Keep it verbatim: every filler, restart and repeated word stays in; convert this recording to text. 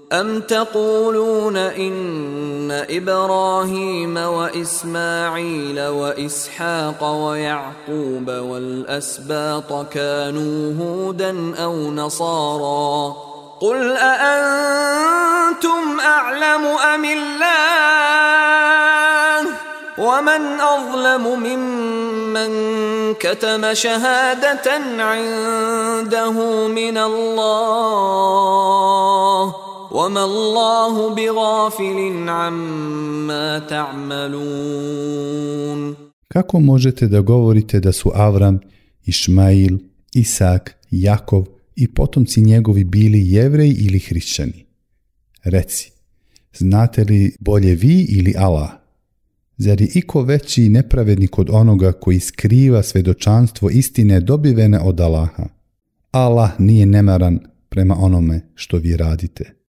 أم تقولون إن إبراهيم وإسماعيل وإسحاق ويعقوب والأسباط كانوا هودا أو نصارى قل أأنتم أعلم أم الله ومن أظلم ممن كتم شهادة عنده من الله وما الله بغافل عما تعملون. Kako možete da govorite da su Avram, Išmail, Isak, Jakov i potomci njegovi bili Jevreji ili hrišćani? Reci, znate li bolje vi ili Allah? Zar je iko veći i nepravednik od onoga koji skriva svedočanstvo istine dobivene od Allaha? Allah nije nemaran prema onome što vi radite.